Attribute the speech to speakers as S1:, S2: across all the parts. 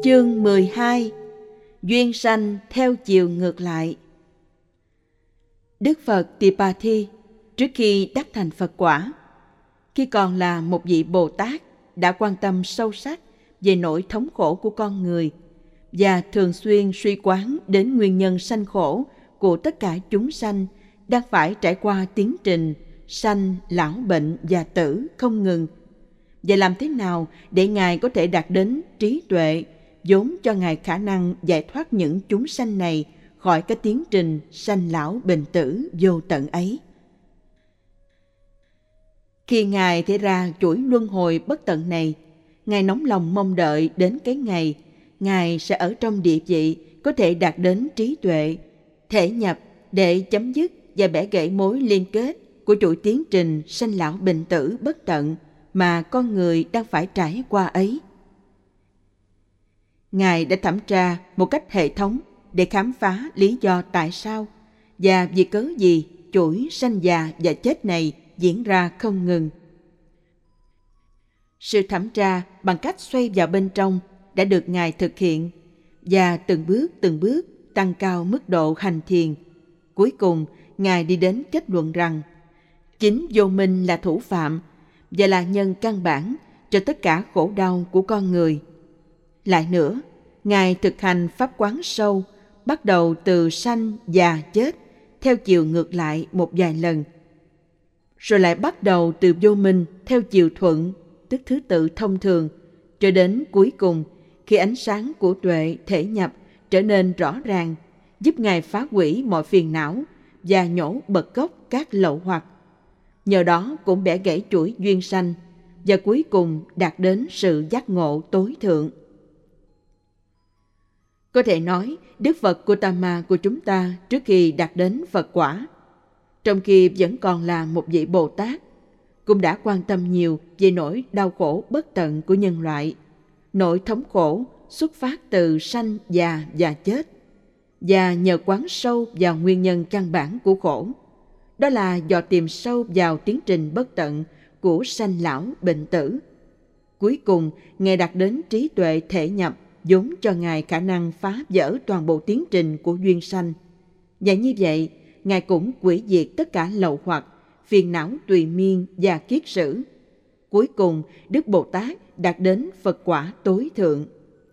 S1: Chương 12. Duyên sanh theo chiều ngược lại. Đức Phật Tipati trước khi đắc thành Phật quả, khi còn là một vị Bồ Tát, đã quan tâm sâu sắc về nỗi thống khổ của con người và thường xuyên suy quán đến nguyên nhân sanh khổ của tất cả chúng sanh đang phải trải qua tiến trình sanh, lão, bệnh và tử không ngừng. Và làm thế nào để Ngài có thể đạt đến trí tuệ vốn cho Ngài khả năng giải thoát những chúng sanh này khỏi cái tiến trình sanh lão bệnh tử vô tận ấy. Khi Ngài thấy ra chuỗi luân hồi bất tận này, Ngài nóng lòng mong đợi đến cái ngày Ngài sẽ ở trong địa vị có thể đạt đến trí tuệ, thể nhập để chấm dứt và bẻ gãy mối liên kết của chuỗi tiến trình sanh lão bệnh tử bất tận mà con người đang phải trải qua ấy. Ngài đã thẩm tra một cách hệ thống để khám phá lý do tại sao và vì cớ gì chuỗi sanh già và chết này diễn ra không ngừng. Sự thẩm tra bằng cách xoay vào bên trong đã được Ngài thực hiện và từng bước tăng cao mức độ hành thiền. Cuối cùng, Ngài đi đến kết luận rằng chính vô minh là thủ phạm và là nhân căn bản cho tất cả khổ đau của con người. Lại nữa, Ngài thực hành pháp quán sâu, bắt đầu từ sanh, già, chết, theo chiều ngược lại một vài lần. Rồi lại bắt đầu từ vô minh theo chiều thuận, tức thứ tự thông thường, cho đến cuối cùng, khi ánh sáng của tuệ thể nhập trở nên rõ ràng, giúp Ngài phá hủy mọi phiền não và nhổ bật gốc các lậu hoặc. Nhờ đó cũng bẻ gãy chuỗi duyên sanh và cuối cùng đạt đến sự giác ngộ tối thượng. Có thể nói, Đức Phật Gautama của chúng ta trước khi đạt đến Phật quả, trong khi vẫn còn là một vị Bồ Tát, cũng đã quan tâm nhiều về nỗi đau khổ bất tận của nhân loại, nỗi thống khổ xuất phát từ sanh, già và chết, và nhờ quán sâu vào nguyên nhân căn bản của khổ, đó là dò tìm sâu vào tiến trình bất tận của sanh lão bệnh tử. Cuối cùng, Ngài đạt đến trí tuệ thể nhập vốn cho Ngài khả năng phá vỡ toàn bộ tiến trình của duyên sanh. Và như vậy, Ngài cũng hủy diệt tất cả lậu hoặc, phiền não tùy miên và kiết sử. Cuối cùng, Đức Bồ Tát đạt đến Phật quả tối thượng.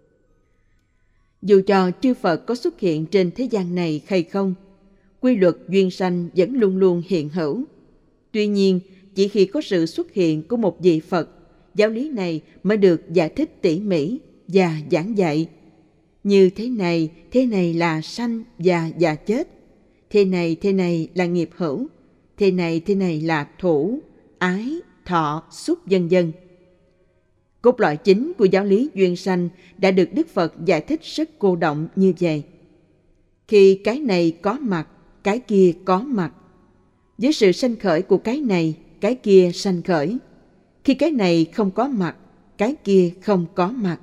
S1: Dù cho chư Phật có xuất hiện trên thế gian này hay không, quy luật duyên sanh vẫn luôn luôn hiện hữu. Tuy nhiên, chỉ khi có sự xuất hiện của một vị Phật, giáo lý này mới được giải thích tỉ mỉ và giảng dạy. Như thế này là sanh, già và chết. Thế này là nghiệp hữu. Thế này là thủ, ái, thọ, xúc vân vân. Cốt lõi chính của giáo lý duyên sanh đã được Đức Phật giải thích rất cô động như vậy. Khi cái này có mặt, cái kia có mặt. Với sự sanh khởi của cái này, cái kia sanh khởi. Khi cái này không có mặt, cái kia không có mặt.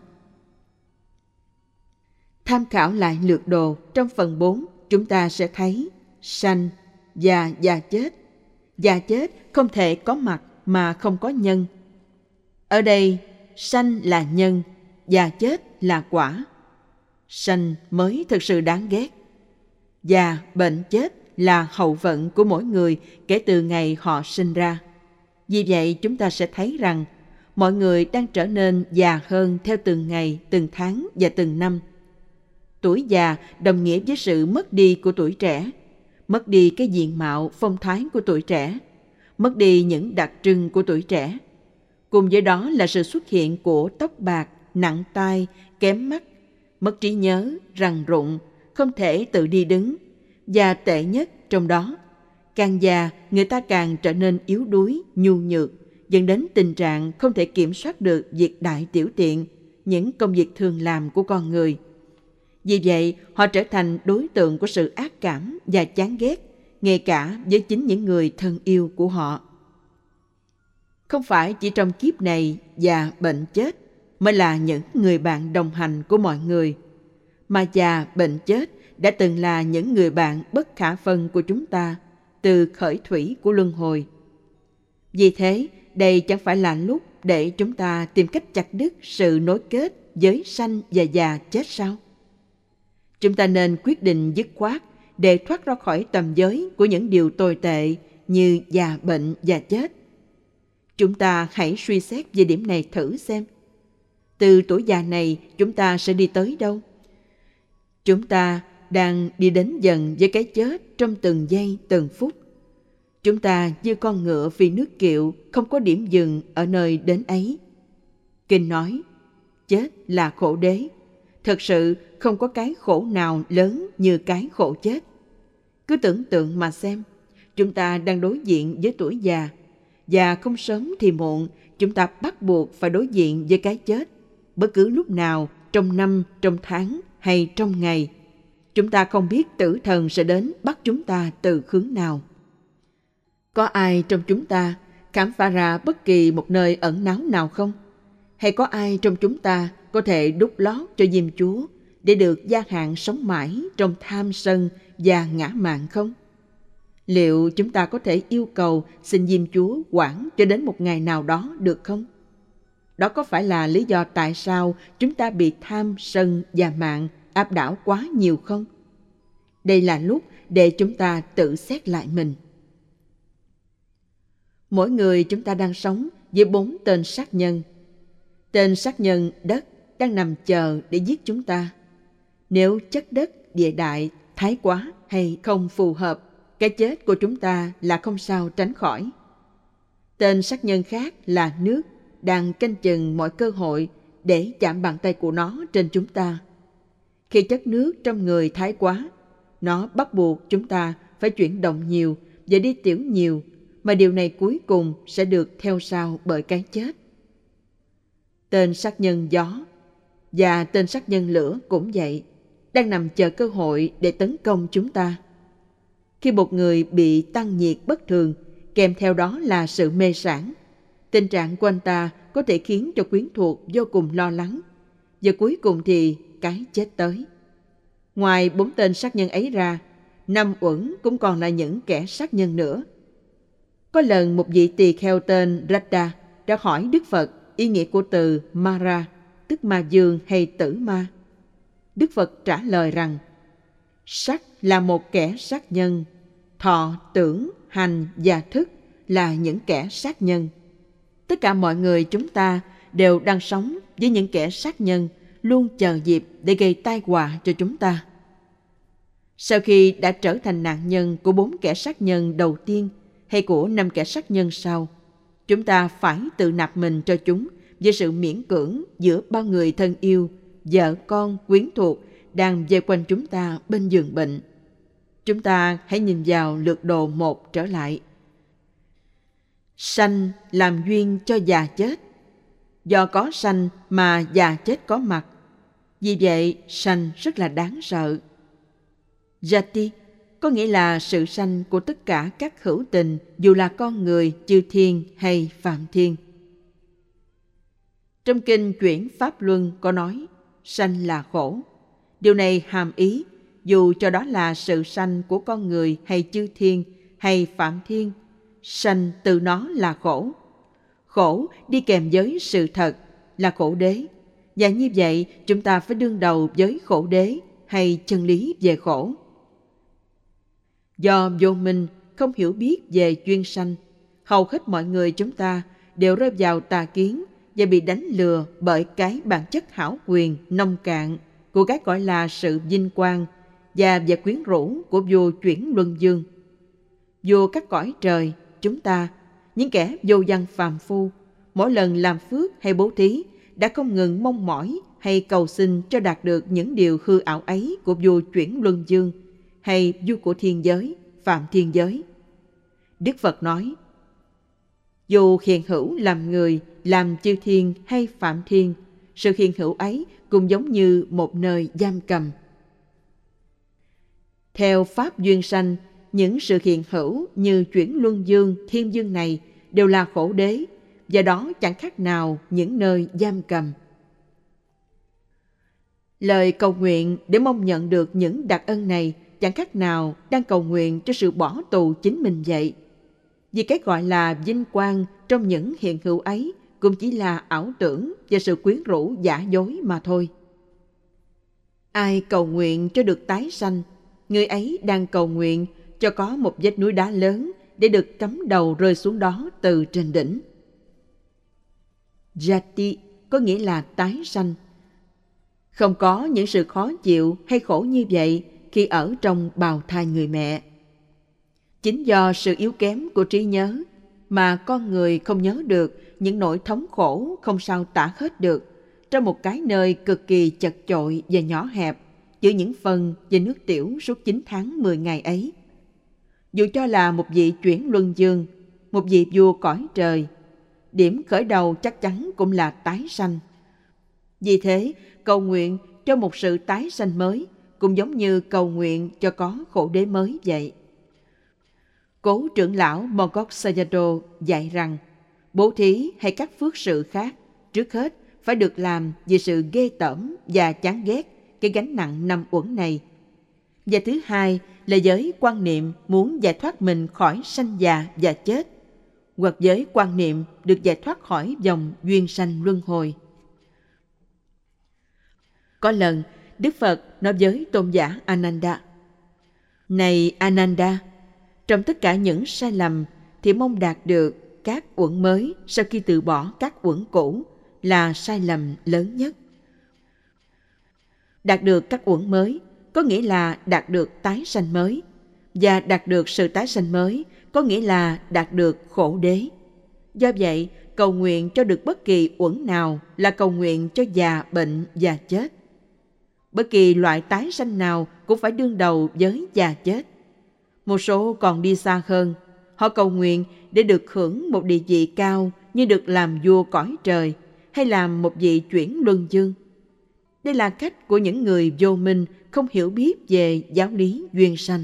S1: Tham khảo lại lược đồ trong phần 4, chúng ta sẽ thấy sanh, già và chết. Già chết không thể có mặt mà không có nhân. Ở đây, sanh là nhân, già chết là quả. Sanh mới thực sự đáng ghét. Già, bệnh, chết là hậu vận của mỗi người kể từ ngày họ sinh ra. Vì vậy, chúng ta sẽ thấy rằng mọi người đang trở nên già hơn theo từng ngày, từng tháng và từng năm. Tuổi già đồng nghĩa với sự mất đi của tuổi trẻ, mất đi cái diện mạo phong thái của tuổi trẻ, mất đi những đặc trưng của tuổi trẻ. Cùng với đó là sự xuất hiện của tóc bạc, nặng tai, kém mắt, mất trí nhớ, rằn rụng, không thể tự đi đứng. Và tệ nhất trong đó, càng già người ta càng trở nên yếu đuối, nhu nhược, dẫn đến tình trạng không thể kiểm soát được việc đại tiểu tiện, những công việc thường làm của con người. Vì vậy, họ trở thành đối tượng của sự ác cảm và chán ghét, ngay cả với chính những người thân yêu của họ. Không phải chỉ trong kiếp này già, bệnh, chết mới là những người bạn đồng hành của mọi người, mà già, bệnh, chết đã từng là những người bạn bất khả phân của chúng ta từ khởi thủy của luân hồi. Vì thế, đây chẳng phải là lúc để chúng ta tìm cách chặt đứt sự nối kết giới sanh và già chết sao? Chúng ta nên quyết định dứt khoát để thoát ra khỏi tầm giới của những điều tồi tệ như già, bệnh và chết. Chúng ta hãy suy xét về điểm này thử xem. Từ tuổi già này chúng ta sẽ đi tới đâu? Chúng ta đang đi đến dần với cái chết trong từng giây từng phút. Chúng ta như con ngựa phi nước kiệu, không có điểm dừng ở nơi đến ấy. Kinh nói, chết là khổ đế. Thật sự không có cái khổ nào lớn như cái khổ chết. Cứ tưởng tượng mà xem, chúng ta đang đối diện với tuổi già, và không sớm thì muộn, chúng ta bắt buộc phải đối diện với cái chết, bất cứ lúc nào, trong năm, trong tháng hay trong ngày. Chúng ta không biết tử thần sẽ đến bắt chúng ta từ hướng nào. Có ai trong chúng ta khám phá ra bất kỳ một nơi ẩn náu nào không? Hay có ai trong chúng ta có thể đút lót cho Diêm Chúa để được gia hạn sống mãi trong tham sân và ngã mạn không? Liệu chúng ta có thể yêu cầu xin Diêm Chúa quản cho đến một ngày nào đó được không? Đó có phải là lý do tại sao chúng ta bị tham sân và mạn áp đảo quá nhiều không? Đây là lúc để chúng ta tự xét lại mình. Mỗi người chúng ta đang sống với 4 tên sát nhân. Tên sát nhân đất đang nằm chờ để giết chúng ta. Nếu chất đất, địa đại, thái quá hay không phù hợp, cái chết của chúng ta là không sao tránh khỏi. Tên sát nhân khác là nước đang canh chừng mọi cơ hội để chạm bàn tay của nó trên chúng ta. Khi chất nước trong người thái quá, nó bắt buộc chúng ta phải chuyển động nhiều và đi tiểu nhiều, mà điều này cuối cùng sẽ được theo sau bởi cái chết. Tên sát nhân gió và tên sát nhân lửa cũng vậy, đang nằm chờ cơ hội để tấn công chúng ta. Khi một người bị tăng nhiệt bất thường, kèm theo đó là sự mê sản, tình trạng của anh ta có thể khiến cho quyến thuộc vô cùng lo lắng, và cuối cùng thì cái chết tới. Ngoài 4 tên sát nhân ấy ra, 5 uẩn cũng còn là những kẻ sát nhân nữa. Có lần một vị tỳ kheo tên Radha đã hỏi Đức Phật ý nghĩa của từ Mara, tức ma dương hay tử ma. Đức Phật trả lời rằng, sắc là một kẻ sát nhân, thọ, tưởng, hành và thức là những kẻ sát nhân. Tất cả mọi người chúng ta đều đang sống với những kẻ sát nhân, luôn chờ dịp để gây tai họa cho chúng ta. Sau khi đã trở thành nạn nhân của 4 kẻ sát nhân đầu tiên hay của 5 kẻ sát nhân sau, chúng ta phải tự nạp mình cho chúng với sự miễn cưỡng giữa bao người thân yêu, vợ con, quyến thuộc đang vây quanh chúng ta bên giường bệnh. Chúng ta hãy nhìn vào lược đồ 1 trở lại. Sanh làm duyên cho già chết. Do có sanh mà già chết có mặt. Vì vậy, sanh rất là đáng sợ. Jati có nghĩa là sự sanh của tất cả các hữu tình, dù là con người, chư thiên hay phạm thiên. Trong kinh Chuyển Pháp Luân có nói, sanh là khổ. Điều này hàm ý, dù cho đó là sự sanh của con người hay chư thiên hay phạm thiên, sanh từ nó là khổ. Khổ đi kèm với sự thật là khổ đế. Và như vậy, chúng ta phải đương đầu với khổ đế hay chân lý về khổ. Do vô minh, không hiểu biết về duyên sanh, hầu hết mọi người chúng ta đều rơi vào tà kiến và bị đánh lừa bởi cái bản chất hão quyền, nông cạn của cái gọi là sự vinh quang và vẻ quyến rũ của vua Chuyển Luân Dương. Vua các cõi trời, chúng ta, những kẻ vô văn phàm phu, mỗi lần làm phước hay bố thí đã không ngừng mong mỏi hay cầu xin cho đạt được những điều hư ảo ấy của vua Chuyển Luân Dương hay vua của thiên giới, phạm thiên giới. Đức Phật nói, dù hiện hữu làm người, làm chư thiên hay phạm thiên, sự hiện hữu ấy cũng giống như một nơi giam cầm. Theo pháp duyên sanh, những sự hiện hữu như Chuyển Luân Dương, Thiên Dương này đều là khổ đế, và đó chẳng khác nào những nơi giam cầm. Lời cầu nguyện để mong nhận được những đặc ân này chẳng khác nào đang cầu nguyện cho sự bỏ tù chính mình vậy. Vì cái gọi là vinh quang trong những hiện hữu ấy cũng chỉ là ảo tưởng và sự quyến rũ giả dối mà thôi. Ai cầu nguyện cho được tái sanh, người ấy đang cầu nguyện cho có một vách núi đá lớn để được cắm đầu rơi xuống đó từ trên đỉnh. Jati có nghĩa là tái sanh. Không có những sự khó chịu hay khổ như vậy khi ở trong bào thai người mẹ. Chính do sự yếu kém của trí nhớ mà con người không nhớ được những nỗi thống khổ không sao tả hết được trong một cái nơi cực kỳ chật chội và nhỏ hẹp giữa những phân và nước tiểu suốt 9 tháng 10 ngày ấy. Dù cho là một vị chuyển luân dương, một vị vua cõi trời, điểm khởi đầu chắc chắn cũng là tái sanh. Vì thế, cầu nguyện cho một sự tái sanh mới cũng giống như cầu nguyện cho có khổ đế mới vậy. Cố trưởng lão Mogok Sayadaw dạy rằng, bố thí hay các phước sự khác, trước hết phải được làm vì sự ghê tởm và chán ghét cái gánh nặng 5 uẩn này. Và thứ hai là với quan niệm muốn giải thoát mình khỏi sanh già và chết, hoặc với quan niệm được giải thoát khỏi dòng duyên sanh luân hồi. Có lần, Đức Phật nói với tôn giả Ananda: Này Ananda, trong tất cả những sai lầm thì mong đạt được các uẩn mới sau khi từ bỏ các uẩn cũ là sai lầm lớn nhất. Đạt được các uẩn mới có nghĩa là đạt được tái sanh mới, và đạt được sự tái sanh mới có nghĩa là đạt được khổ đế. Do vậy, cầu nguyện cho được bất kỳ uẩn nào là cầu nguyện cho già, bệnh và chết. Bất kỳ loại tái sanh nào cũng phải đương đầu với già chết. Một số còn đi xa hơn, họ cầu nguyện để được hưởng một địa vị cao như được làm vua cõi trời hay làm một vị chuyển luân dương. Đây là cách của những người vô minh không hiểu biết về giáo lý duyên sanh.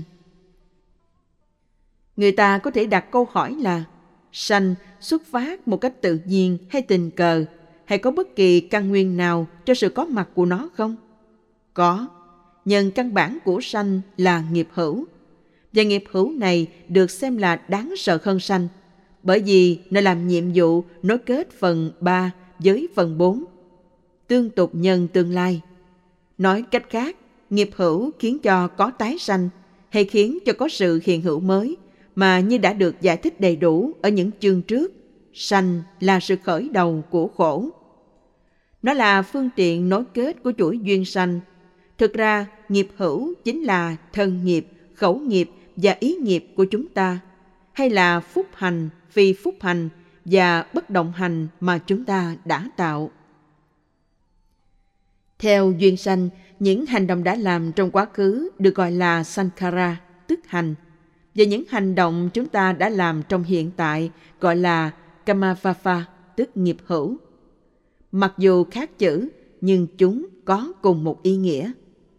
S1: Người ta có thể đặt câu hỏi là sanh xuất phát một cách tự nhiên hay tình cờ, hay có bất kỳ căn nguyên nào cho sự có mặt của nó không? Có. Nhân căn bản của sanh là nghiệp hữu. Và nghiệp hữu này được xem là đáng sợ hơn sanh, bởi vì nó làm nhiệm vụ nối kết phần 3 với phần 4, tương tục nhân tương lai. Nói cách khác, nghiệp hữu khiến cho có tái sanh hay khiến cho có sự hiện hữu mới, mà như đã được giải thích đầy đủ ở những chương trước, sanh là sự khởi đầu của khổ. Nó là phương tiện nối kết của chuỗi duyên sanh. Thực ra, nghiệp hữu chính là thân nghiệp, khẩu nghiệp và ý nghiệp của chúng ta, hay là phúc hành, phi phúc hành và bất động hành mà chúng ta đã tạo. Theo duyên sanh, những hành động đã làm trong quá khứ được gọi là sankhara, tức hành, và những hành động chúng ta đã làm trong hiện tại gọi là kamavapa, tức nghiệp hữu. Mặc dù khác chữ, nhưng chúng có cùng một ý nghĩa.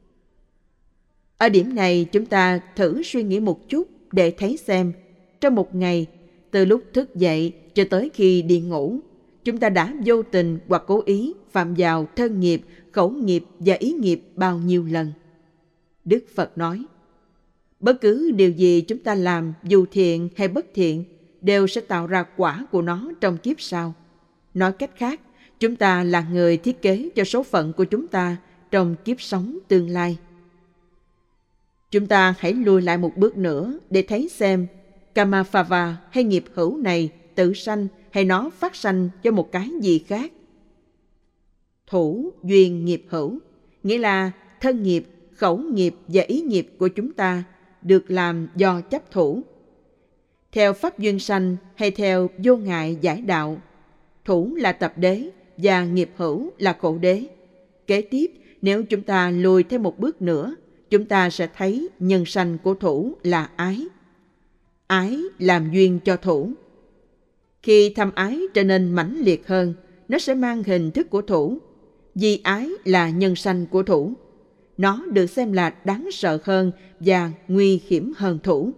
S1: Ở điểm này, chúng ta thử suy nghĩ một chút để thấy xem, trong một ngày, từ lúc thức dậy cho tới khi đi ngủ, chúng ta đã vô tình hoặc cố ý phạm vào thân nghiệp, khẩu nghiệp và ý nghiệp bao nhiêu lần. Đức Phật nói, bất cứ điều gì chúng ta làm, dù thiện hay bất thiện, đều sẽ tạo ra quả của nó trong kiếp sau. Nói cách khác, chúng ta là người thiết kế cho số phận của chúng ta trong kiếp sống tương lai. Chúng ta hãy lùi lại một bước nữa để thấy xem Kamapava hay nghiệp hữu này tự sanh hay nó phát sanh cho một cái gì khác. Thủ duyên nghiệp hữu, nghĩa là thân nghiệp, khẩu nghiệp và ý nghiệp của chúng ta được làm do chấp thủ. Theo pháp duyên sanh hay theo vô ngại giải đạo, thủ là tập đế và nghiệp hữu là khổ đế. Kế tiếp, nếu chúng ta lùi thêm một bước nữa, chúng ta sẽ thấy nhân sanh của thủ là ái. Ái làm duyên cho thủ. Khi tham ái trở nên mãnh liệt hơn, nó sẽ mang hình thức của thủ. Vì ái là nhân sanh của thủ. Nó được xem là đáng sợ hơn và nguy hiểm hơn thủ.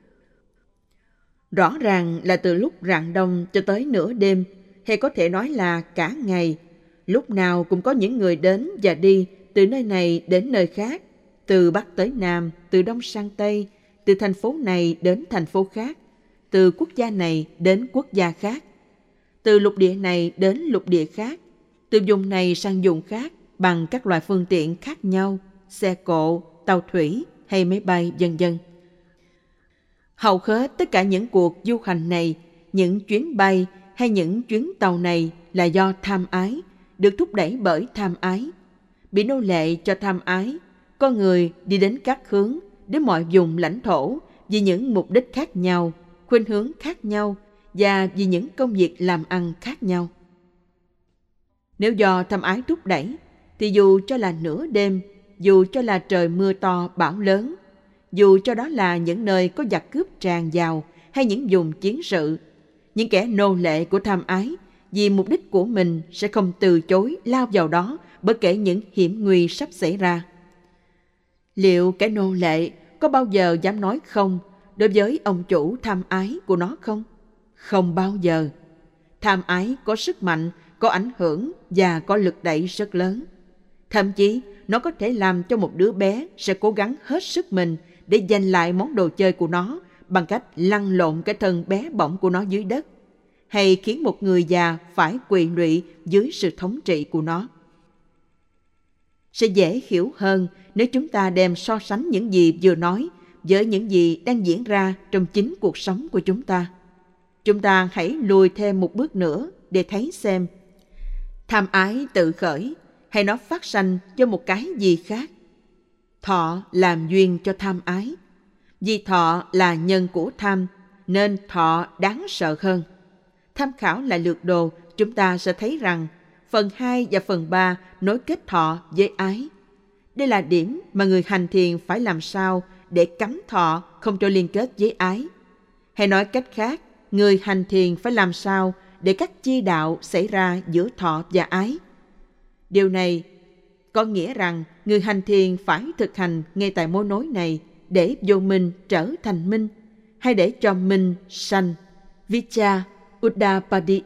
S1: Rõ ràng là từ lúc rạng đông cho tới nửa đêm, hay có thể nói là cả ngày, lúc nào cũng có những người đến và đi từ nơi này đến nơi khác, từ Bắc tới Nam, từ Đông sang Tây, từ thành phố này đến thành phố khác, từ quốc gia này đến quốc gia khác. từ lục địa này đến lục địa khác, từ vùng này sang vùng khác bằng các loại phương tiện khác nhau, xe cộ, tàu thủy hay máy bay vân vân. Hầu hết tất cả những cuộc du hành này, những chuyến bay hay những chuyến tàu này là do tham ái, được thúc đẩy bởi tham ái. Bị nô lệ cho tham ái, con người đi đến các hướng, đến mọi vùng lãnh thổ vì những mục đích khác nhau, khuynh hướng khác nhau và vì những công việc làm ăn khác nhau. Nếu do tham ái thúc đẩy, thì dù cho là nửa đêm, dù cho là trời mưa to bão lớn, dù cho đó là những nơi có giặc cướp tràn vào hay những vùng chiến sự, những kẻ nô lệ của tham ái vì mục đích của mình sẽ không từ chối lao vào đó bất kể những hiểm nguy sắp xảy ra. Liệu kẻ nô lệ có bao giờ dám nói không đối với ông chủ tham ái của nó không? Không bao giờ. Tham ái có sức mạnh, có ảnh hưởng và có lực đẩy rất lớn. Thậm chí, nó có thể làm cho một đứa bé sẽ cố gắng hết sức mình để giành lại món đồ chơi của nó bằng cách lăn lộn cái thân bé bỏng của nó dưới đất, hay khiến một người già phải quỳ lụy dưới sự thống trị của nó. Sẽ dễ hiểu hơn nếu chúng ta đem so sánh những gì vừa nói với những gì đang diễn ra trong chính cuộc sống của chúng ta. Chúng ta hãy lùi thêm một bước nữa để thấy xem tham ái tự khởi hay nó phát sanh do một cái gì khác. Thọ làm duyên cho tham ái. Vì thọ là nhân của tham, nên thọ đáng sợ hơn. Tham khảo lại lược đồ, chúng ta sẽ thấy rằng phần 2 và phần 3 nối kết thọ với ái. Đây là điểm mà người hành thiền phải làm sao để cấm thọ không cho liên kết với ái. Hay nói cách khác, người hành thiền phải làm sao để các chi đạo xảy ra giữa thọ và ái. Điều này có nghĩa rằng người hành thiền phải thực hành ngay tại mối nối này để vô minh trở thành minh, hay để cho minh sanh, Vicca Uddapadi.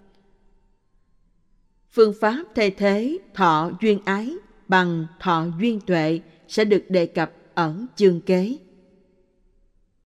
S1: Phương pháp thay thế thọ duyên ái bằng thọ duyên tuệ sẽ được đề cập ở chương kế.